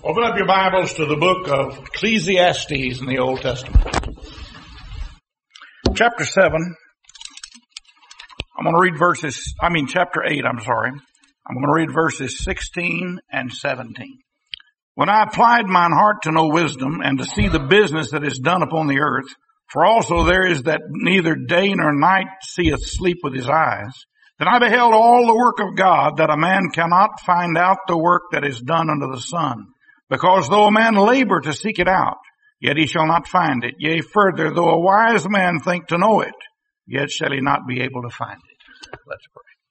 Open up your Bibles to the book of Ecclesiastes in the Old Testament. Chapter 7. I'm going to read chapter 8, I'm going to read verses 16 and 17. When I applied mine heart to know wisdom and to see the business that is done upon the earth, for also there is that neither day nor night seeth sleep with his eyes, then I beheld all the work of God, that a man cannot find out the work that is done under the sun. Because though a man labor to seek it out, yet he shall not find it. Yea, further, though a wise man think to know it, yet shall he not be able to find it. Let's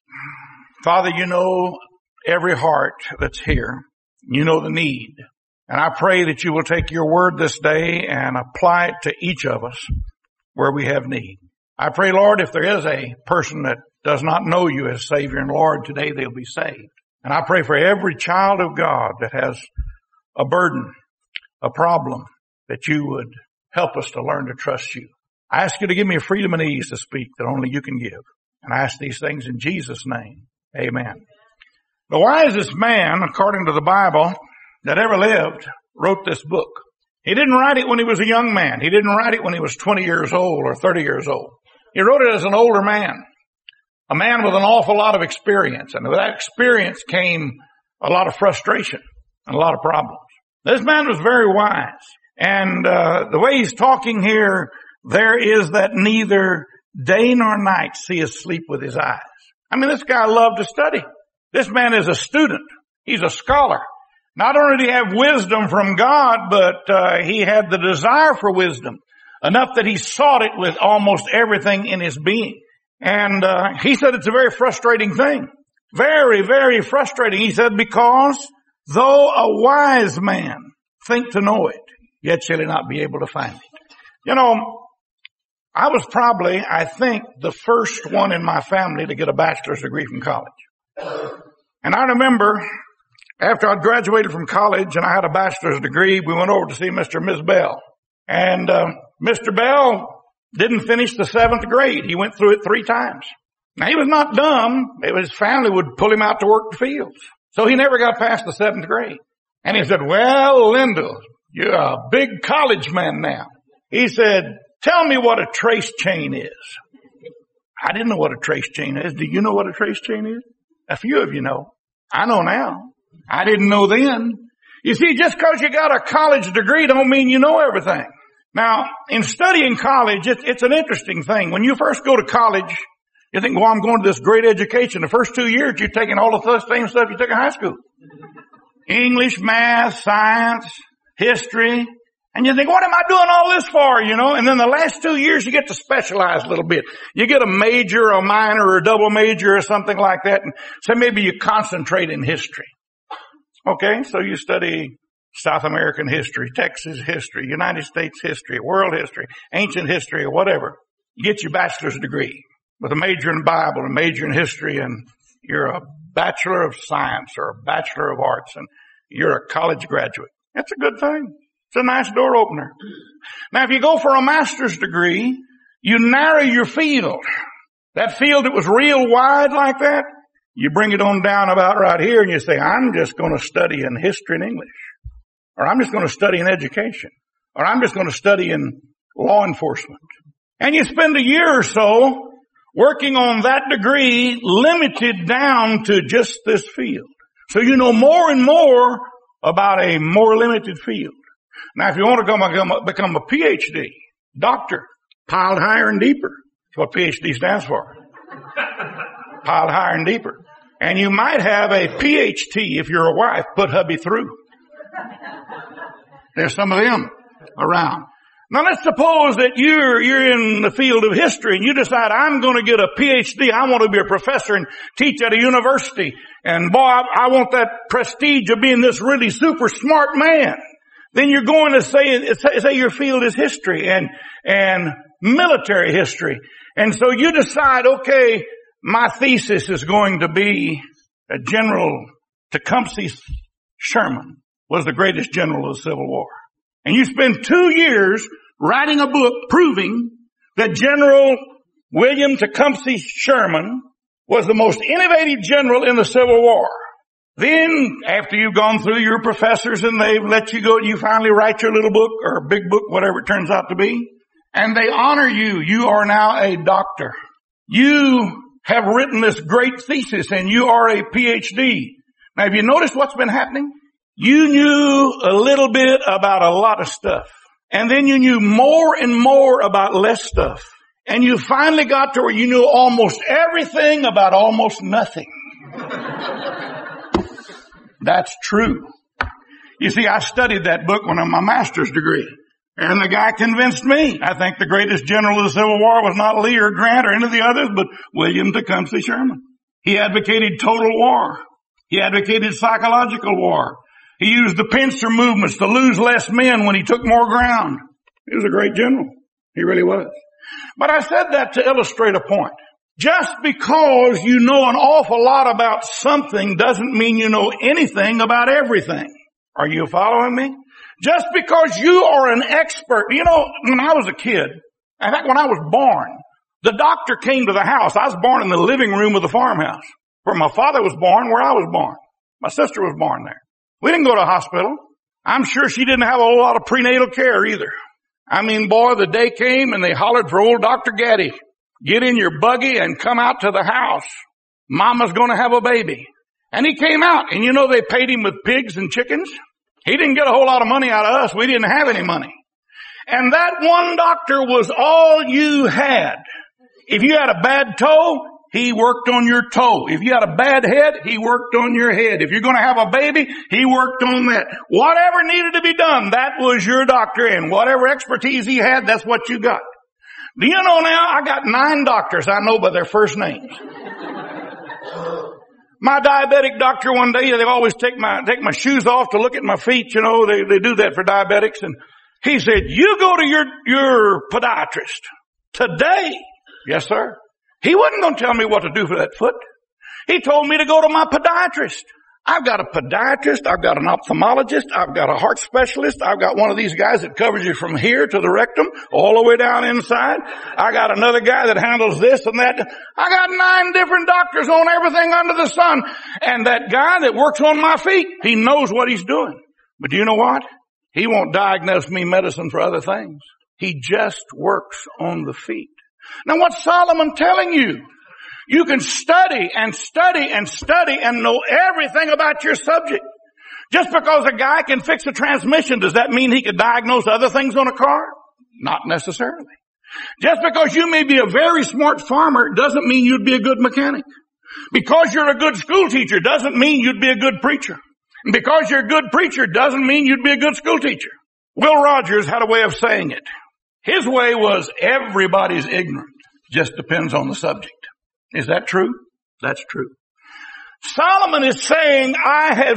pray. Father, you know every heart that's here. You know the need. And I pray that you will take your word this day and apply it to each of us where we have need. I pray, Lord, if there is a person that does not know you as Savior and Lord, today they'll be saved. And I pray for every child of God that has a burden, a problem, that you would help us to learn to trust you. I ask you to give me a freedom and ease to speak that only you can give. And I ask these things in Jesus' name. Amen. The wisest man, according to the Bible, that ever lived, wrote this book. He didn't write it when he was a young man. He didn't write it when he was 20 years old or 30 years old. He wrote it as an older man, a man with an awful lot of experience. And with that experience came a lot of frustration and a lot of problems. This man was very wise. And the way he's talking here, there is that neither day nor night seeth sleep with his eyes. I mean, this guy loved to study. This man is a student. He's a scholar. Not only did he have wisdom from God, but he had the desire for wisdom, enough that he sought it with almost everything in his being. And he said it's a very frustrating thing. Very, very frustrating. He said, because though a wise man think to know it, yet shall he not be able to find it. You know, I was probably, I think, the first one in my family to get a bachelor's degree from college. And I remember after I graduated from college and I had a bachelor's degree, we went over to see Mr. and Ms. Bell. And Mr. Bell didn't finish the 7th grade. He went through it 3 times. Now, he was not dumb. His family would pull him out to work the fields. So he never got past the 7th grade. And he said, well, Linda, you're a big college man now. He said, tell me what a trace chain is. I didn't know what a trace chain is. Do you know what a trace chain is? A few of you know. I know now. I didn't know then. You see, just because you got a college degree don't mean you know everything. Now, in studying college, it's an interesting thing. When you first go to college, you think, well, I'm going to this great education. The first 2 years, you're taking all the same stuff you took in high school. English, math, science, history. And you think, what am I doing all this for, you know? And then the last 2 years, you get to specialize a little bit. You get a major, a minor, or a double major, or something like that. And so maybe you concentrate in history. Okay, so you study South American history, Texas history, United States history, world history, ancient history, or whatever. You get your bachelor's degree with a major in Bible, a major in history, and you're a bachelor of science or a bachelor of arts, and you're a college graduate. That's a good thing. It's a nice door opener. Now, if you go for a master's degree, you narrow your field. That field that was real wide like that, you bring it on down about right here, and you say, I'm just going to study in history and English. Or I'm just going to study in education. Or I'm just going to study in law enforcement. And you spend a year or so working on that degree, limited down to just this field. So you know more and more about a more limited field. Now, if you want to become a PhD, doctor, piled higher and deeper. That's what PhD stands for. Piled higher and deeper. And you might have a PhD if you're a wife, put hubby through. There's some of them around. Now let's suppose that you're in the field of history and you decide, I'm going to get a PhD. I want to be a professor and teach at a university. And boy, I want that prestige of being this really super smart man. Then you're going to say your field is history and military history. And so you decide, okay, my thesis is going to be that General Tecumseh Sherman was the greatest general of the Civil War. And you spend 2 years writing a book proving that General William Tecumseh Sherman was the most innovative general in the Civil War. Then, after you've gone through your professors and they've let you go, you finally write your little book or big book, whatever it turns out to be, and they honor you. You are now a doctor. You have written this great thesis and you are a PhD. Now, have you noticed what's been happening? You knew a little bit about a lot of stuff. And then you knew more and more about less stuff. And you finally got to where you knew almost everything about almost nothing. That's true. You see, I studied that book when I had my master's degree. And the guy convinced me. I think the greatest general of the Civil War was not Lee or Grant or any of the others, but William Tecumseh Sherman. He advocated total war. He advocated psychological war. He used the pincer movements to lose less men when he took more ground. He was a great general. He really was. But I said that to illustrate a point. Just because you know an awful lot about something doesn't mean you know anything about everything. Are you following me? Just because you are an expert. You know, when I was a kid, in fact, when I was born, the doctor came to the house. I was born in the living room of the farmhouse, where my father was born, where I was born. My sister was born there. We didn't go to a hospital. I'm sure she didn't have a whole lot of prenatal care either. I mean, boy, the day came and they hollered for old Dr. Gaddy. Get in your buggy and come out to the house. Mama's going to have a baby. And he came out, and you know they paid him with pigs and chickens? He didn't get a whole lot of money out of us. We didn't have any money. And that one doctor was all you had. If you had a bad toe, he worked on your toe. If you had a bad head, he worked on your head. If you're going to have a baby, he worked on that. Whatever needed to be done, that was your doctor. And whatever expertise he had, that's what you got. Do you know now, I got 9 doctors I know by their first names. My diabetic doctor one day, they always take my shoes off to look at my feet. You know, they do that for diabetics. And he said, you go to your podiatrist today. Yes, sir. He wasn't going to tell me what to do for that foot. He told me to go to my podiatrist. I've got a podiatrist. I've got an ophthalmologist. I've got a heart specialist. I've got one of these guys that covers you from here to the rectum all the way down inside. I got another guy that handles this and that. I got 9 different doctors on everything under the sun. And that guy that works on my feet, he knows what he's doing. But do you know what? He won't diagnose me medicine for other things. He just works on the feet. Now what's Solomon telling you? You can study and study and study and know everything about your subject. Just because a guy can fix a transmission, does that mean he could diagnose other things on a car? Not necessarily. Just because you may be a very smart farmer doesn't mean you'd be a good mechanic. Because you're a good school teacher doesn't mean you'd be a good preacher. And because you're a good preacher doesn't mean you'd be a good school teacher. Will Rogers had a way of saying it. His way was everybody's ignorant. Just depends on the subject. Is that true? That's true. Solomon is saying, I have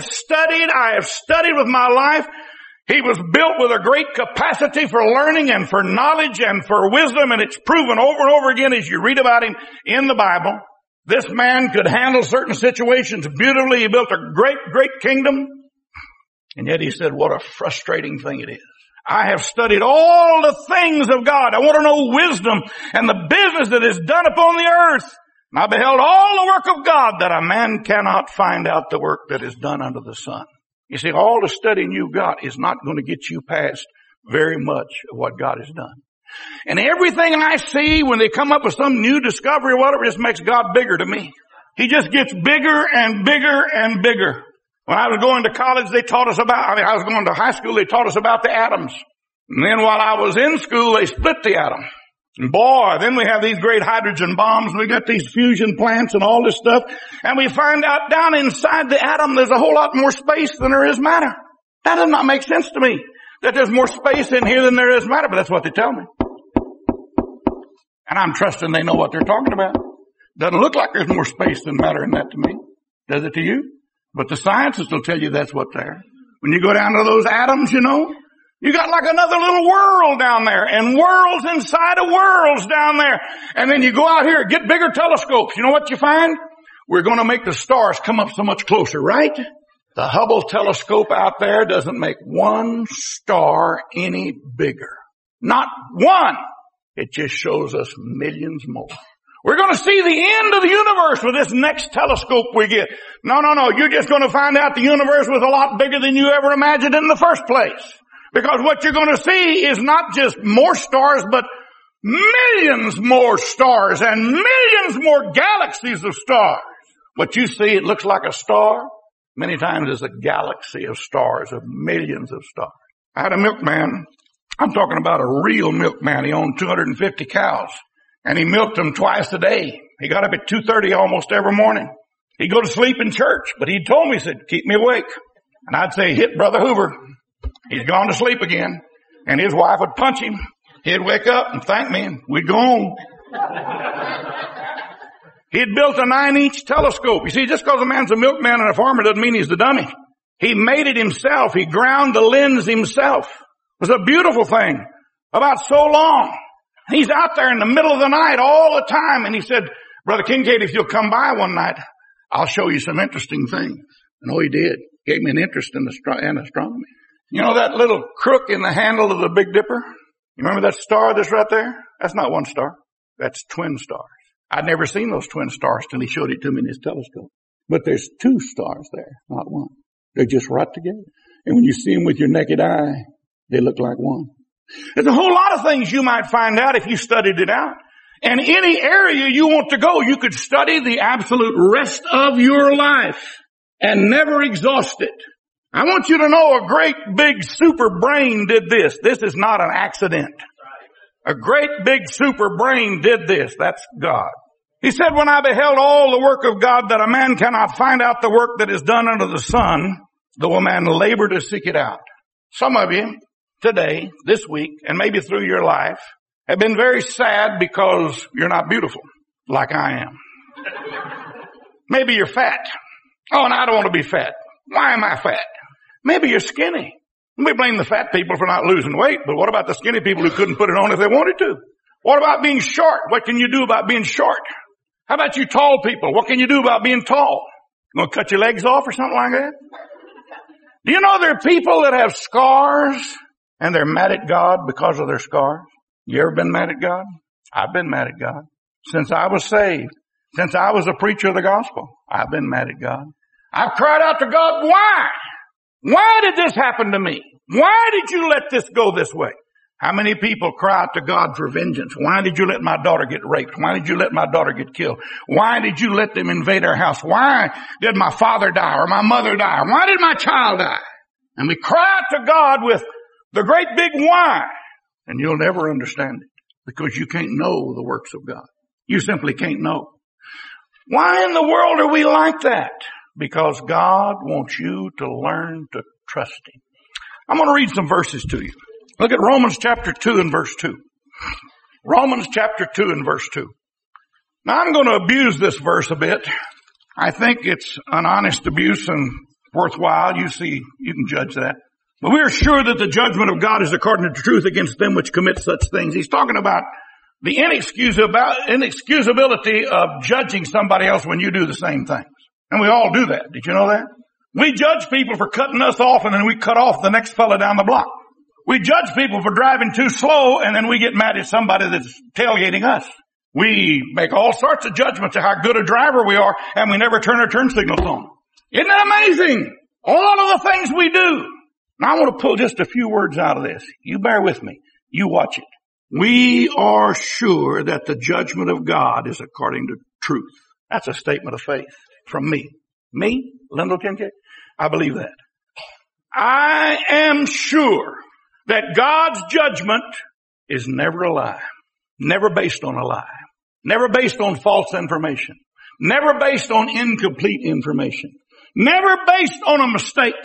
studied with my life. He was built with a great capacity for learning and for knowledge and for wisdom, and it's proven over and over again as you read about him in the Bible. This man could handle certain situations beautifully. He built a great, great kingdom. And yet he said, what a frustrating thing it is. I have studied all the things of God. I want to know wisdom and the business that is done upon the earth. And I beheld all the work of God, that a man cannot find out the work that is done under the sun. You see, all the studying you've got is not going to get you past very much of what God has done. And everything I see when they come up with some new discovery or whatever, just makes God bigger to me. He just gets bigger and bigger and bigger. When I was going to college, I was going to high school, they taught us about the atoms. And then while I was in school, they split the atom. And boy, then we have these great hydrogen bombs, and we got these fusion plants and all this stuff. And we find out down inside the atom, there's a whole lot more space than there is matter. That does not make sense to me, that there's more space in here than there is matter, but that's what they tell me. And I'm trusting they know what they're talking about. Doesn't look like there's more space than matter in that to me. Does it to you? But the scientists will tell you that's what's there. When you go down to those atoms, you know, you got like another little world down there, and worlds inside of worlds down there. And then you go out here, get bigger telescopes. You know what you find? We're going to make the stars come up so much closer, right? The Hubble telescope out there doesn't make one star any bigger. Not one. It just shows us millions more. We're going to see the end of the universe with this next telescope we get. No. You're just going to find out the universe was a lot bigger than you ever imagined in the first place. Because what you're going to see is not just more stars, but millions more stars and millions more galaxies of stars. What you see, it looks like a star. Many times it's a galaxy of stars, of millions of stars. I had a milkman. I'm talking about a real milkman. He owned 250 cows. And he milked them twice a day. He got up at 2:30 almost every morning. He'd go to sleep in church, but he told me, he said, keep me awake. And I'd say, hit Brother Hoover. He's gone to sleep again. And his wife would punch him. He'd wake up and thank me, and we'd go home. He'd built a 9-inch telescope. You see, just because a man's a milkman and a farmer doesn't mean he's the dummy. He made it himself. He ground the lens himself. It was a beautiful thing. About so long. He's out there in the middle of the night all the time. And he said, Brother Kincaid, if you'll come by one night, I'll show you some interesting things. And oh, he did. Gave me an interest in astronomy. You know that little crook in the handle of the Big Dipper? You remember that star that's right there? That's not one star. That's twin stars. I'd never seen those twin stars till he showed it to me in his telescope. But there's 2 stars there, not one. They're just right together. And when you see them with your naked eye, they look like one. There's a whole lot of things you might find out if you studied it out. And any area you want to go, you could study the absolute rest of your life and never exhaust it. I want you to know a great big super brain did this. This is not an accident. A great big super brain did this. That's God. He said, when I beheld all the work of God, that a man cannot find out the work that is done under the sun, though a man labor to seek it out. Some of you today, this week, and maybe through your life, have been very sad because you're not beautiful, like I am. Maybe you're fat. Oh, and I don't want to be fat. Why am I fat? Maybe you're skinny. We blame the fat people for not losing weight, but what about the skinny people who couldn't put it on if they wanted to? What about being short? What can you do about being short? How about you tall people? What can you do about being tall? You gonna cut your legs off or something like that? Do you know there are people that have scars and they're mad at God because of their scars? You ever been mad at God? I've been mad at God. Since I was saved, since I was a preacher of the gospel, I've been mad at God. I've cried out to God, why? Why did this happen to me? Why did you let this go this way? How many people cry out to God for vengeance? Why did you let my daughter get raped? Why did you let my daughter get killed? Why did you let them invade our house? Why did my father die or my mother die? Why did my child die? And we cry out to God with the great big why. And you'll never understand it because you can't know the works of God. You simply can't know. Why in the world are we like that? Because God wants you to learn to trust Him. I'm going to read some verses to you. Look at Romans chapter 2 and verse 2. Romans chapter 2 and verse 2. Now I'm going to abuse this verse a bit. I think it's an honest abuse and worthwhile. You see, you can judge that. But we are sure that the judgment of God is according to truth against them which commit such things. He's talking about the inexcusability of judging somebody else when you do the same things. And we all do that. Did you know that? We judge people for cutting us off and then we cut off the next fella down the block. We judge people for driving too slow and then we get mad at somebody that's tailgating us. We make all sorts of judgments of how good a driver we are and we never turn our turn signals on. Isn't that amazing? All of the things we do. Now I want to pull just a few words out of this. You bear with me. You watch it. We are sure that the judgment of God is according to truth. That's a statement of faith from me. Me, Lyndall Kincaid? I believe that. I am sure that God's judgment is never a lie. Never based on a lie. Never based on false information. Never based on incomplete information. Never based on a mistake.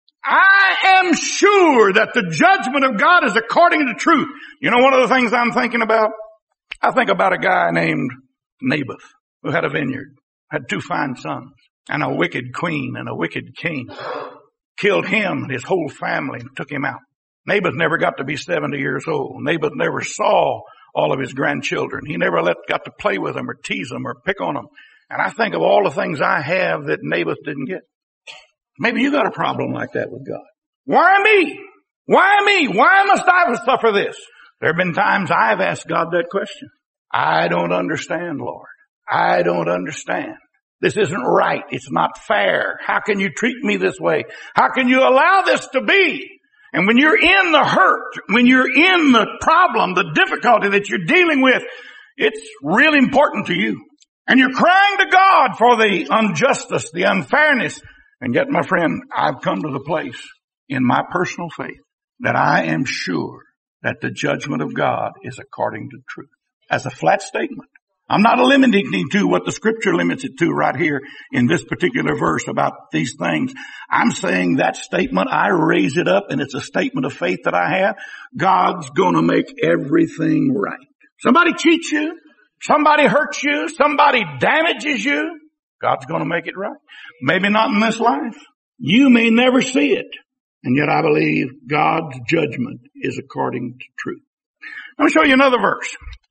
I am sure that the judgment of God is according to truth. You know one of the things I'm thinking about? I think about a guy named Naboth who had a vineyard, had 2 fine sons, and a wicked queen and a wicked king. Killed him and his whole family and took him out. Naboth never got to be 70 years old. Naboth never saw all of his grandchildren. He never got to play with them or tease them or pick on them. And I think of all the things I have that Naboth didn't get. Maybe you got a problem like that with God. Why me? Why me? Why must I suffer this? There have been times I've asked God that question. I don't understand, Lord. I don't understand. This isn't right. It's not fair. How can you treat me this way? How can you allow this to be? And when you're in the hurt, when you're in the problem, the difficulty that you're dealing with, it's really important to you. And you're crying to God for the injustice, the unfairness. And yet, my friend, I've come to the place in my personal faith that I am sure that the judgment of God is according to truth. As a flat statement. I'm not limiting to what the Scripture limits it to right here in this particular verse about these things. I'm saying that statement, I raise it up, and it's a statement of faith that I have. God's going to make everything right. Somebody cheats you, somebody hurts you, somebody damages you, God's going to make it right. Maybe not in this life. You may never see it, and yet I believe God's judgment is according to truth. Let me show you another verse.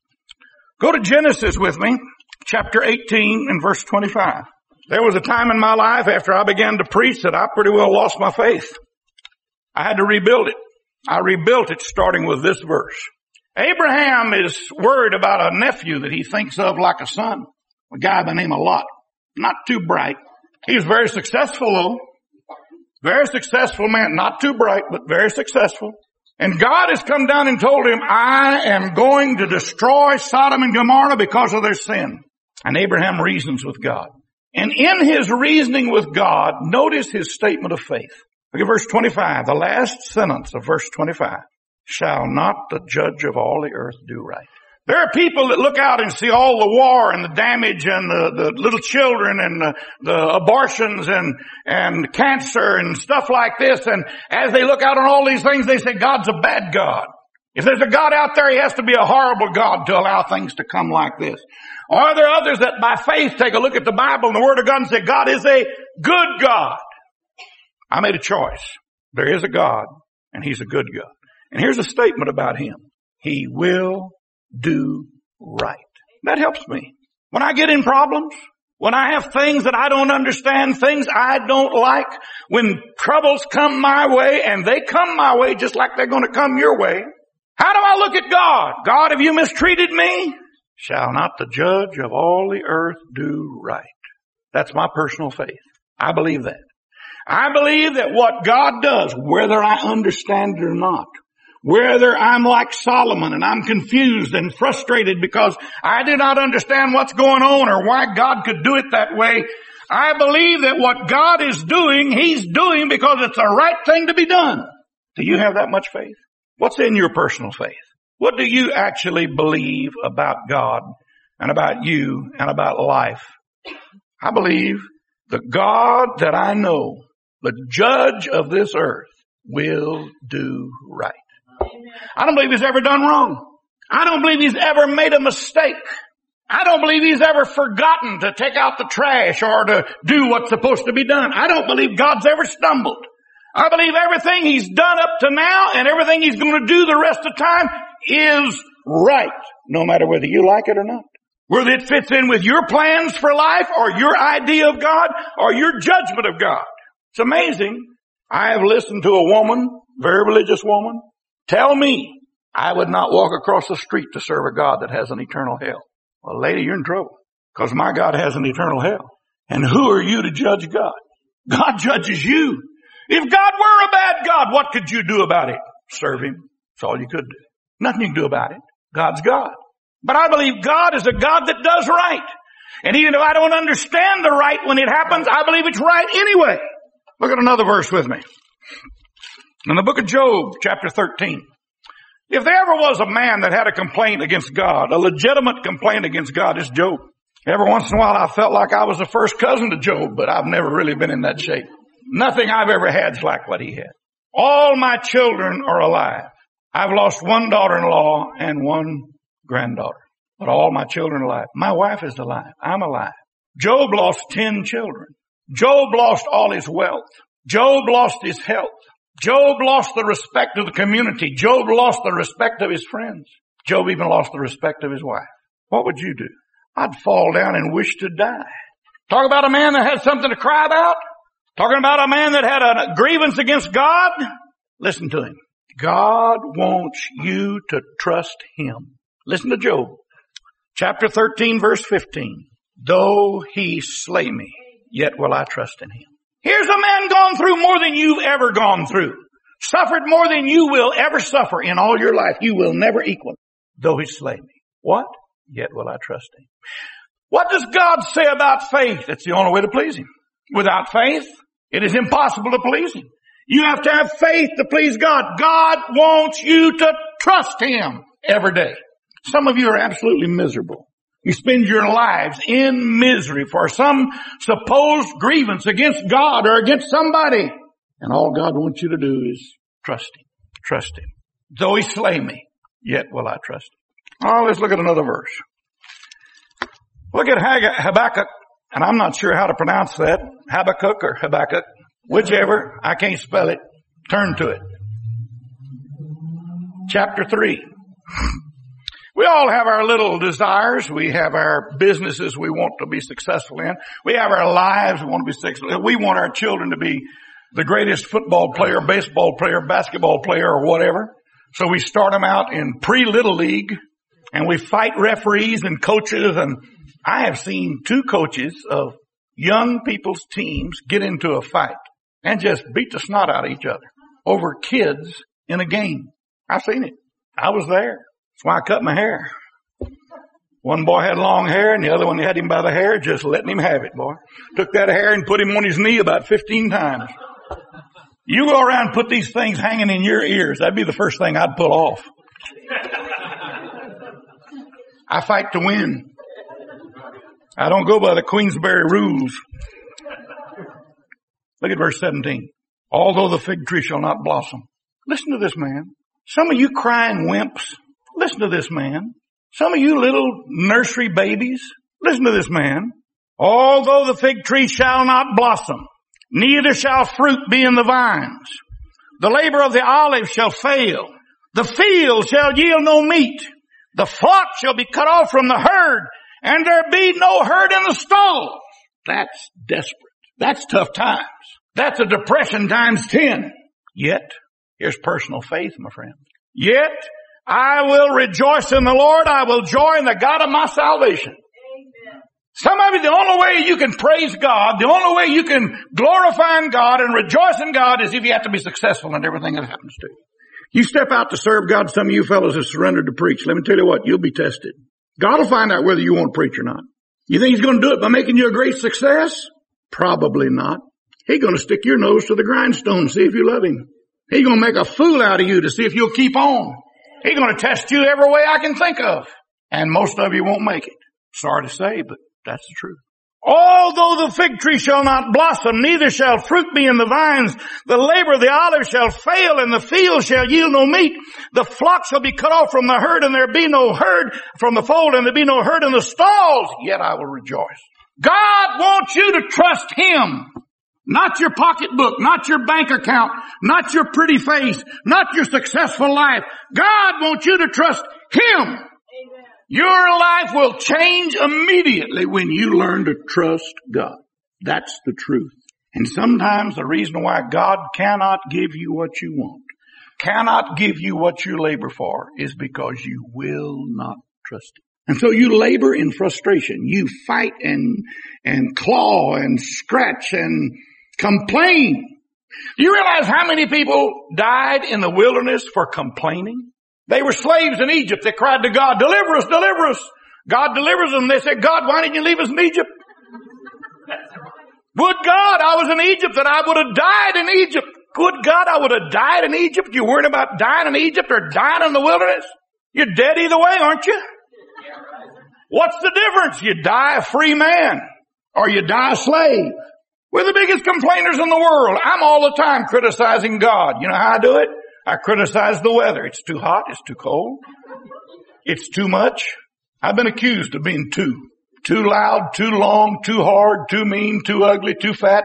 Go to Genesis with me, chapter 18 and verse 25. There was a time in my life after I began to preach that I pretty well lost my faith. I had to rebuild it. I rebuilt it starting with this verse. Abraham is worried about a nephew that he thinks of like a son, a guy by the name of Lot. Not too bright. He was very successful though. Very successful man. Not too bright, but very successful. And God has come down and told him, I am going to destroy Sodom and Gomorrah because of their sin. And Abraham reasons with God. And in his reasoning with God, notice his statement of faith. Look at verse 25, the last sentence of verse 25. Shall not the judge of all the earth do right? There are people that look out and see all the war and the damage and the little children and the abortions and cancer and stuff like this. And as they look out on all these things, they say, God's a bad God. If there's a God out there, he has to be a horrible God to allow things to come like this. Or are there others that by faith take a look at the Bible and the Word of God and say, God is a good God? I made a choice. There is a God, and he's a good God. And here's a statement about him. He will do right. That helps me. When I get in problems, when I have things that I don't understand, things I don't like, when troubles come my way, and they come my way just like they're going to come your way, how do I look at God? God, have you mistreated me? Shall not the judge of all the earth do right? That's my personal faith. I believe that. I believe that what God does, whether I understand it or not, whether I'm like Solomon and I'm confused and frustrated because I do not understand what's going on or why God could do it that way, I believe that what God is doing, he's doing because it's the right thing to be done. Do you have that much faith? What's in your personal faith? What do you actually believe about God and about you and about life? I believe the God that I know, the judge of this earth, will do right. I don't believe he's ever done wrong. I don't believe he's ever made a mistake. I don't believe he's ever forgotten to take out the trash or to do what's supposed to be done. I don't believe God's ever stumbled. I believe everything he's done up to now and everything he's going to do the rest of the time is right, no matter whether you like it or not. Whether it fits in with your plans for life or your idea of God or your judgment of God. It's amazing. I have listened to a woman, very religious woman, tell me I would not walk across the street to serve a God that has an eternal hell. Well, lady, you're in trouble because my God has an eternal hell. And who are you to judge God? God judges you. If God were a bad God, what could you do about it? Serve him. That's all you could do. Nothing you can do about it. God's God. But I believe God is a God that does right. And even if I don't understand the right when it happens, I believe it's right anyway. Look at another verse with me. In the book of Job, chapter 13. If there ever was a man that had a complaint against God, a legitimate complaint against God, it's Job. Every once in a while I felt like I was the first cousin to Job, but I've never really been in that shape. Nothing I've ever had's like what he had. All my children are alive. I've lost one daughter-in-law and one granddaughter, but all my children are alive. My wife is alive. I'm alive. Job lost 10 children. Job lost all his wealth. Job lost his health. Job lost the respect of the community. Job lost the respect of his friends. Job even lost the respect of his wife. What would you do? I'd fall down and wish to die. Talk about a man that had something to cry about. Talking about a man that had a grievance against God. Listen to him. God wants you to trust him. Listen to Job. Chapter 13, verse 15. Though he slay me, yet will I trust in him. Here's a man gone through more than you've ever gone through. Suffered more than you will ever suffer in all your life. You will never equal. Though he slay me. What? Yet will I trust him. What does God say about faith? It's the only way to please him. Without faith, it is impossible to please him. You have to have faith to please God. God wants you to trust him every day. Some of you are absolutely miserable. You spend your lives in misery for some supposed grievance against God or against somebody. And all God wants you to do is trust him. Trust him. Though he slay me, yet will I trust him. Oh, let's look at another verse. Look at Habakkuk, and I'm not sure how to pronounce that. Habakkuk or Habakkuk, whichever. I can't spell it. Turn to it. Chapter 3. We all have our little desires. We have our businesses we want to be successful in. We have our lives we want to be successful. We want our children to be the greatest football player, baseball player, basketball player, or whatever. So we start them out in pre-little league, and we fight referees and coaches. And I have seen 2 coaches of young people's teams get into a fight and just beat the snot out of each other over kids in a game. I've seen it. I was there. That's why I cut my hair. One boy had long hair and the other one had him by the hair, just letting him have it, boy. Took that hair and put him on his knee about 15 times. You go around and put these things hanging in your ears. That'd be the first thing I'd pull off. I fight to win. I don't go by the Queensberry rules. Look at verse 17. Although the fig tree shall not blossom. Listen to this, man. Some of you crying wimps. Listen to this, man. Some of you little nursery babies. Listen to this, man. Although the fig tree shall not blossom, neither shall fruit be in the vines. The labor of the olive shall fail. The field shall yield no meat. The flock shall be cut off from the herd, and there be no herd in the stalls. That's desperate. That's tough times. That's a depression times 10. Yet, here's personal faith, my friend. Yet, I will rejoice in the Lord. I will joy in the God of my salvation. Amen. Some of you, the only way you can praise God, the only way you can glorify God and rejoice in God is if you have to be successful in everything that happens to you. You step out to serve God, some of you fellows have surrendered to preach. Let me tell you what, you'll be tested. God will find out whether you want to preach or not. You think he's going to do it by making you a great success? Probably not. He's going to stick your nose to the grindstone and see if you love him. He's going to make a fool out of you to see if you'll keep on. He's going to test you every way I can think of. And most of you won't make it. Sorry to say, but that's the truth. Although the fig tree shall not blossom, neither shall fruit be in the vines, the labor of the olive shall fail, and the field shall yield no meat. The flock shall be cut off from the herd, and there be no herd from the fold, and there be no herd in the stalls. Yet I will rejoice. God wants you to trust him. Not your pocketbook, not your bank account, not your pretty face, not your successful life. God wants you to trust him. Amen. Your life will change immediately when you learn to trust God. That's the truth. And sometimes the reason why God cannot give you what you want, cannot give you what you labor for, is because you will not trust him. And so you labor in frustration. You fight and claw and scratch and complain. Do you realize how many people died in the wilderness for complaining? They were slaves in Egypt. They cried to God, deliver us, deliver us. God delivers them. They said, God, why didn't you leave us in Egypt? Would God I was in Egypt and I would have died in Egypt. Good God, I would have died in Egypt. You worried about dying in Egypt or dying in the wilderness? You're dead either way, aren't you? What's the difference? You die a free man or you die a slave. We're the biggest complainers in the world. I'm all the time criticizing God. You know how I do it? I criticize the weather. It's too hot. It's too cold. It's too much. I've been accused of being too loud, too long, too hard, too mean, too ugly, too fat.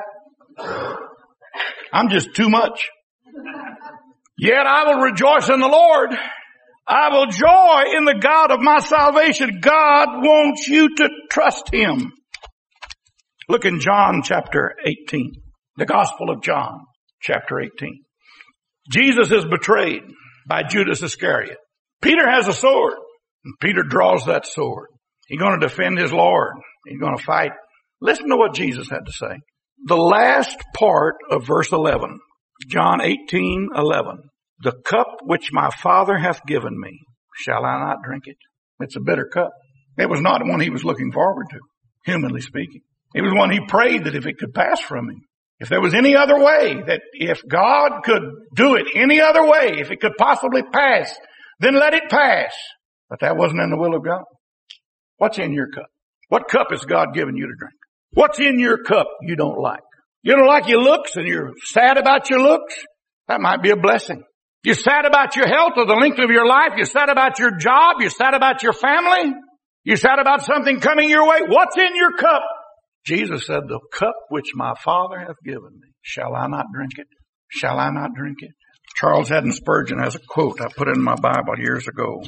I'm just too much. Yet I will rejoice in the Lord. I will joy in the God of my salvation. God wants you to trust him. Look in John chapter 18, the Gospel of John chapter 18. Jesus is betrayed by Judas Iscariot. Peter has a sword, and Peter draws that sword. He's going to defend his Lord. He's going to fight. Listen to what Jesus had to say. The last part of verse 11, John 18:11. The cup which my Father hath given me, shall I not drink it? It's a bitter cup. It was not one he was looking forward to, humanly speaking. It was one he prayed that if it could pass from him. If there was any other way, that if God could do it any other way, if it could possibly pass, then let it pass. But that wasn't in the will of God. What's in your cup? What cup has God given you to drink? What's in your cup you don't like? You don't like your looks and you're sad about your looks? That might be a blessing. You're sad about your health or the length of your life. You're sad about your job. You're sad about your family. You're sad about something coming your way. What's in your cup? Jesus said, the cup which my Father hath given me, shall I not drink it? Shall I not drink it? Charles Haddon Spurgeon has a quote I put in my Bible years ago.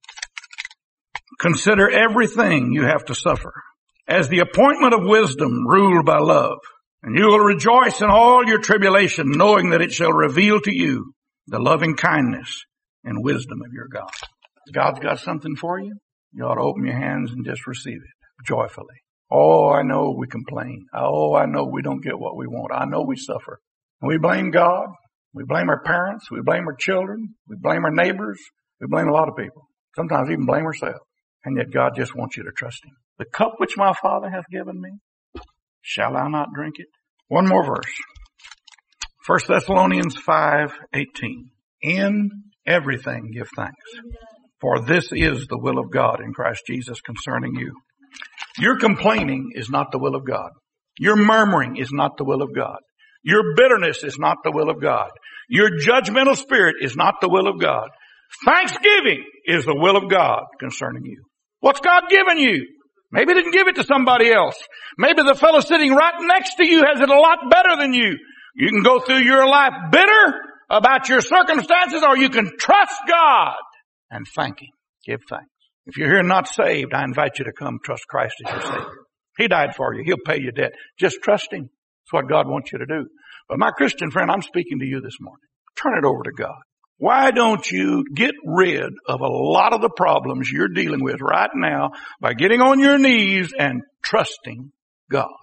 Consider everything you have to suffer as the appointment of wisdom ruled by love, and you will rejoice in all your tribulation, knowing that it shall reveal to you the loving kindness and wisdom of your God. God's got something for you. You ought to open your hands and just receive it joyfully. Oh, I know we complain. Oh, I know we don't get what we want. I know we suffer. We blame God. We blame our parents. We blame our children. We blame our neighbors. We blame a lot of people. Sometimes even blame ourselves. And yet God just wants you to trust Him. The cup which my Father hath given me, shall I not drink it? One more verse. 1 Thessalonians 5:18. In everything give thanks, for this is the will of God in Christ Jesus concerning you. Your complaining is not the will of God. Your murmuring is not the will of God. Your bitterness is not the will of God. Your judgmental spirit is not the will of God. Thanksgiving is the will of God concerning you. What's God given you? Maybe He didn't give it to somebody else. Maybe the fellow sitting right next to you has it a lot better than you. You can go through your life bitter about your circumstances, or you can trust God and thank Him. Give thanks. If you're here not saved, I invite you to come trust Christ as your Savior. He died for you. He'll pay your debt. Just trust Him. That's what God wants you to do. But my Christian friend, I'm speaking to you this morning. Turn it over to God. Why don't you get rid of a lot of the problems you're dealing with right now by getting on your knees and trusting God?